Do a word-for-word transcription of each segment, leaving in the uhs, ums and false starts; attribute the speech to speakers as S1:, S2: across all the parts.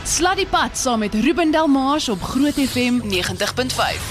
S1: Sluddypad saam met Ruben Delmars op Groot F M negentig punt vyf.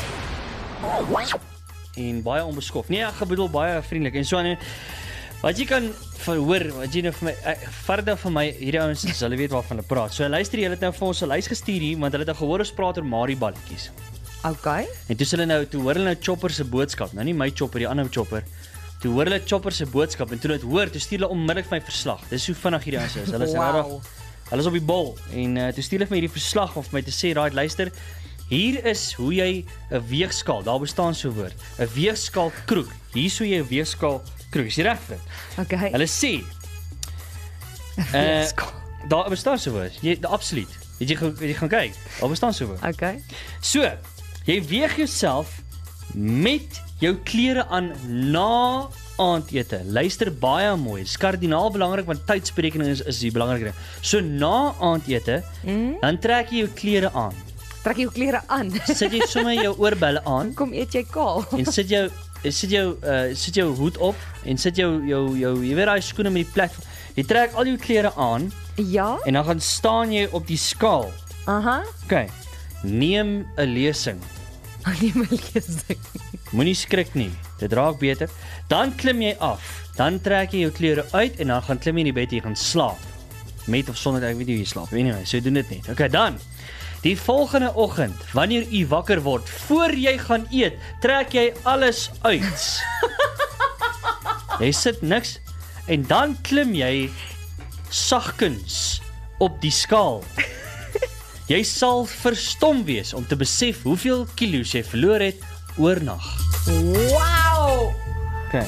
S2: En baie onbeskof. Nee, ek bedoel baie vriendelik. En so aan wat jy kan verhoor, wat jy nou vir my verder van my hierdie ouens, hulle weet waarvan hulle praat. So luister jy, hulle het nou vir ons 'n lys gestuur hier, want hulle het nou gehoor ons praat oor Marieballetjies.
S3: Okay.
S2: En toe hulle nou toe hoor hulle nou Chopper se boodskap, nou nie my Chopper, die ander Chopper. Toe hoor hulle Chopper se boodskap en toe hulle dit hoor, toe stuur hulle onmiddellik my verslag. Dis hoe vinnig hierdie ouens is. Hulle is
S3: Wow.
S2: regtig Hulle is op die bol en uh, toe stuur hulle vir my hierdie verslag om vir my te sê, "Right, luister, hier is hoe jy 'n weegskaal, daar bestaan so 'n woord, 'n weegskaal kroeg. Hier is hoe jy 'n weegskaal kroeg." Is jy reg vir dit?
S3: Okay.
S2: Hulle sê uh, daar bestaan so 'n woord. Jy absoluut. Het jy het jy gaan kyk? Daar bestaan so 'n woord.
S3: Okay.
S2: So, jy weeg jouself met jou klere aan na aandete. Luister baie mooi. Dit is kardinaal belangrik want tydsberekening is is die belangrike. So na aandete,
S3: Mm?
S2: dan trek jy jou klere aan.
S3: Trek jou klere aan.
S2: Sit jy sommer jou oorbelle aan
S3: Kom eet jy kaal.
S2: en sit jou sit jou uh, sit jou hoed op en sit jou jou jou jy weet daai skoene met die platform. Jy trek al jou klere aan
S3: Ja?
S2: en dan gaan staan jy op die skaal.
S3: Aha.
S2: OK. Neem 'n lesing.
S3: Nee, my lesing.
S2: Moenie skrik nie. Dit raak beter. Dan klim jy af. Dan trek jy jou klere uit en dan gaan klim jy in die bed en jy gaan slaap. Met of sonder ek weet nie hoe jy slaap. Anyway, so doen dit net. Okay, dan. Die volgende oggend, wanneer u wakker word, voor jy gaan eet, trek jy alles uit. Jy sit niks en dan klim jy sagkens op die skaal. Jy sal verstom wees om te besef hoeveel kilos jy verloor het oornag.
S3: Wow!
S2: Okay.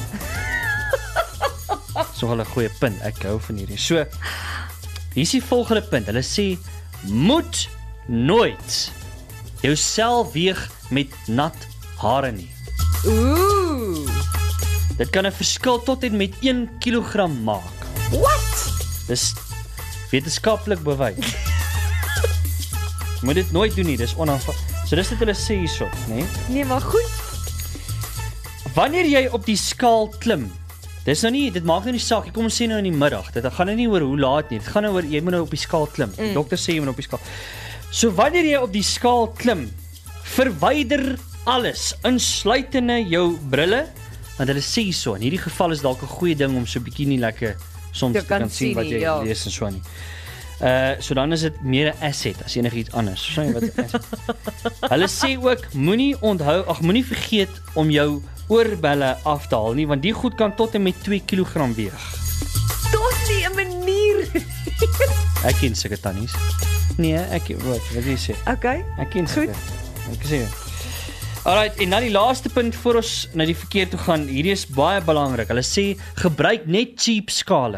S2: So 'n goeie punt. Ek hou van hierdie. So, hier is die volgende punt. Hulle sê moet nooit jouself weeg met nat hare nie.
S3: Ooh.
S2: Dit kan 'n verskil tot en met een kilogram maak.
S3: What?
S2: Dis wetenskaplik bewys. Moet dit nooit doen nie, dis onaanvaar. So dis wat hulle sê hierso, né? Nee?
S3: Nee, maar goed.
S2: Wanneer jy op die skaal klim, dis nou nie, dit maak nou nie saak, kom ons sê nou in die middag, dit gaan nou nie oor hoe laat nie, dit gaan nou oor, jy moet nou op die skaal klim, die
S3: Mm.
S2: dokter sê jy moet op die skaal. So wanneer jy op die skaal klim, verwyder alles, insluitende jou brille, want hulle sê so, in hierdie geval is dalk 'n goeie ding om so 'n bietjie nie lekker soms
S3: Jy
S2: te
S3: kan
S2: kan sien
S3: sien
S2: wat
S3: nie,
S2: jy
S3: ja.
S2: lees en so nie. Uh, so dan is dit meer 'n asset as enigiets anders. Verstaan jy wat 'n asset? Hulle sê ook moenie onthou, ag moenie vergeet om jou oorbelle af te haal nie, want die goed kan tot en met twee kilogram weeg.
S3: Tot nie 'n manier.
S2: Ek ken sulke tannies. Nee, ek wat wat jy sê.
S3: Okay.
S2: Ek ken
S3: Goed.
S2: sulke. Ek sê. Alright, en dan die laaste punt voor ons na die verkeer toe gaan. Hierdie is baie belangrik. Hulle sê gebruik net cheap skale.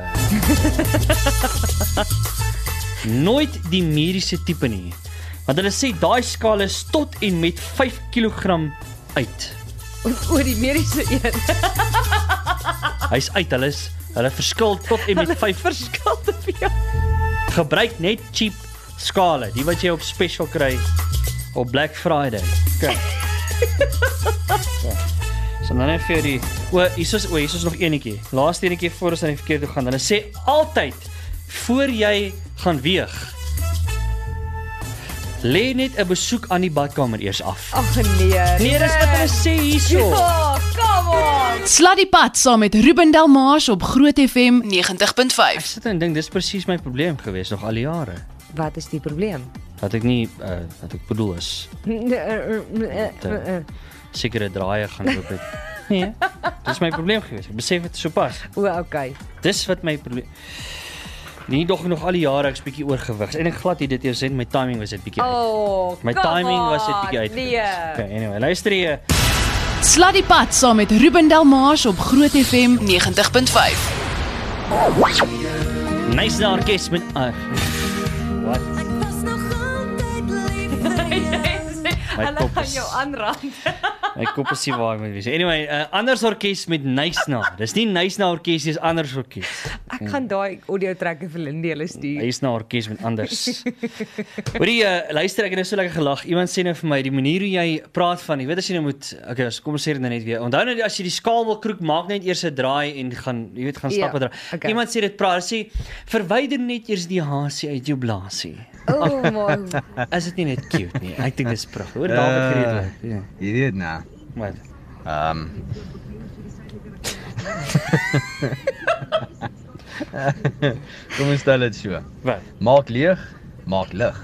S2: Nooit die mediese tipe nie. Want hulle sê daai skaal is tot en met vyf kilogram uit.
S3: Oor die mediese een.
S2: Hy's uit, hulle is hulle verskil tot en met vyf.
S3: Verskil te veel.
S2: Gebruik net cheap skale, die wat jy op special kry op Black Friday. Okay. Ja. So dan net vir die o, hier is o, hier is nog eenetjie. Laaste eenetjie voor ons aan die verkeer toe gaan. Hulle sê altyd voor jy gaan weeg, lê net 'n besoek aan die badkamer eers af.
S3: Ag nee.
S2: Nee, dis wat hulle sê hierso.
S3: Ja, come on.
S1: Sluddypad saam met Ruben Delmars op Groot F M negentig punt
S2: Ek
S1: vyf.
S2: sit en dink dis presies my probleem gewees nog al die jare.
S3: Wat is die probleem?
S2: Wat ek nie uh, wat ek bedoel is sekere draaie gaan loop het. Nee, dis my probleem gewees. Ek besef dit sopas.
S3: O, okay.
S2: Dis wat my probleem. Nie dog nog al die jare ek's bietjie oorgewig. En ek glad nie dit eers net my timing was dit bietjie uit.
S3: Oh,
S2: My
S3: come
S2: timing was dit
S3: on,
S2: bietjie uit.
S3: Nee.
S2: Okay, anyway, luister jy.
S1: Sluddypad saam met Ruben Delmars op Groot F M negentig punt vyf.
S2: Nice na orkes met uh, wat? My
S3: Hulle
S2: kop
S3: gaan
S2: is-
S3: jou aanrand.
S2: My kop is nie waar ek moet wees. Anyway, uh, anders orkes met Nice na. Dis nie Nice na orkes, dis anders orkes.
S3: Ek gaan daai audio trekke vir Lindy hulle stuur.
S2: Hy's na orkes met anders. Hoorie, uh, luister, ek het nou so lekker gelag. Iemand sê nou vir my die manier hoe jy praat van, jy weet as jy nou moet, okay, so kom ons sê dit nou net weer. Onthou net as jy die skaal wil kroek, maak net eers 'n draai en gaan, jy weet, gaan stap
S3: Ja,
S2: en draai.
S3: okay.
S2: Iemand sê dit praat, sê verwyder net eers die hasie uit jou blaasie.
S3: Oh my.
S2: Is dit nie net cute nie? Ek dink dis pragtig. Hoor David gereed. Ja.
S4: Jy weet nou.
S2: Wat?
S4: Ehm um, Kom ons stel dit so.
S2: Wat?
S4: Maak leeg, maak lig.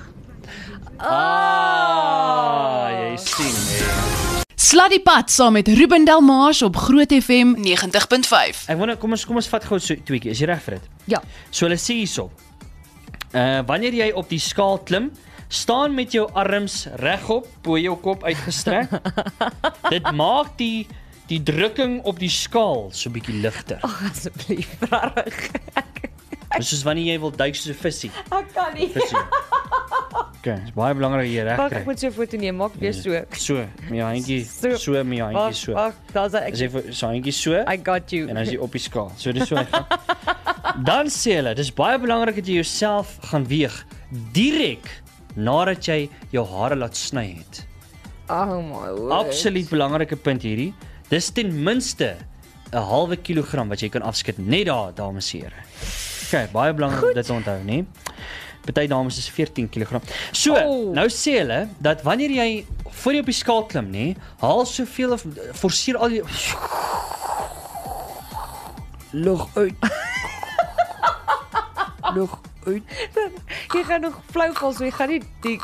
S2: Ah, jy sien hè.
S1: Sluddy Pad saam met Ruben Delmars op Groot F M negentig punt vyf.
S2: Ek wonder kom ons kom ons vat gou so tweeetjie. Is jy reg vir dit?
S3: Ja.
S2: So hulle sê hierso. Uh wanneer jy op die skaal klim, staan met jou arms regop, bo jou kop uitgestrek. Dit maak die die drukking op die skaal so bietjie ligter.
S3: Ag asseblief, rarig.
S2: Dis soos wanneer jy wil duik soos 'n visie.
S3: Ek kan nie.
S2: Visie. Okay, dis baie belangrik jy reg
S3: Wag,
S2: kry.
S3: ek moet so 'n foto neem, maak weer so.
S2: So, met jou handjie,
S3: So.
S2: so met jou handjie
S3: Wag,
S2: so.
S3: wag, daar's
S2: As
S3: ek.
S2: jy vir- so handjie so
S3: I got you.
S2: en as jy op die skaal. So dis so hy gaan. Dan sê hulle, dis baie belangrik dat jy jouself gaan weeg direk nadat jy jou hare laat sny het.
S3: Oh my word.
S2: Absoluut belangrike punt hierdie. Dis ten minste 'n halwe kilogram wat jy kan afskud net daar, dames en here. Okay, baie belangrik om dit te onthou, né? Party dames is veertien kilogram. So,
S3: Oh.
S2: nou sê hulle dat wanneer jy voor jy op die skaal klim, nê, haal soveel of forceer al die lug uit. Lug uit.
S3: Jy gaan nog flou val, so jy gaan nie die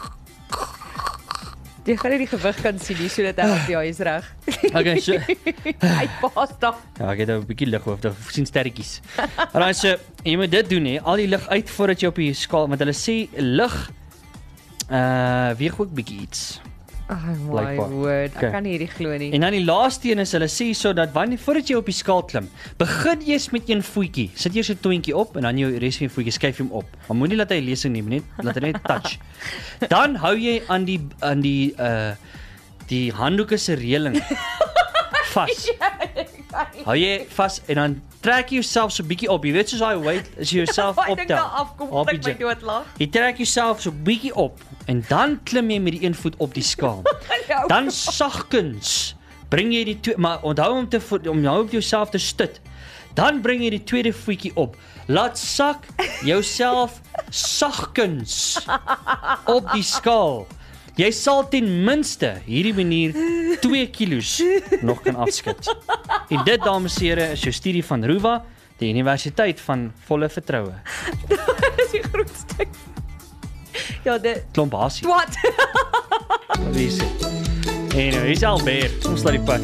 S3: Jy gaan nie die gewig kan sien nie, so dit help ja, jy's reg.
S2: Okay, so
S3: Hy pas daar.
S2: ja, ek het nou 'n bietjie lig hoef, ek sien sterretjies. Alraai, so jy moet dit doen hè, al die lig uit voordat jy op die skaal, want hulle sê lig uh weeg ook bietjie iets.
S3: Oh my
S2: Blijkbaar.
S3: word,
S2: Okay.
S3: ek kan nie hierdie glo nie.
S2: En dan die laaste een is hulle sê so dat wanneer voordat jy op die skaal klim, begin eers met een voetjie. Sit eers 'n toontjie op en dan jou res van jou voetjie skuif hom op. Maar moenie laat hy lesing neem net, laat hy net touch. Dan hou jy aan die aan die uh die handdoeke se reëling vas. Hou jy vas en dan trek jy jouself so bietjie op. Jy weet soos daai weight as jy jouself
S3: Ek dink
S2: optel.
S3: daar afkom,
S2: op
S3: ek
S2: die
S3: my
S2: gym.
S3: doodlag.
S2: Jy trek jouself so bietjie op en dan klim jy met die een voet op die skaal. Dan sagkens bring jy die twee, maar onthou om te vo- om nou op jouself te stut. Dan bring jy die tweede voetjie op. Laat sak jouself sagkens op die skaal. Jy sal ten minste hierdie manier twee kilos nog kan afskud. En dit dames en here is jou studie van Ruwa, die Universiteit van Volle Vertroue.
S3: Dis die grootste. Ja, dit
S2: Klomp hasie.
S3: wat?
S2: Wie is dit? En nou, hier's Albert. Ons laat die pad.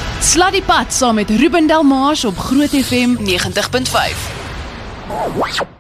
S1: Sluddy Pad saam met Ruben Delmars op Groot F M negentig punt vyf.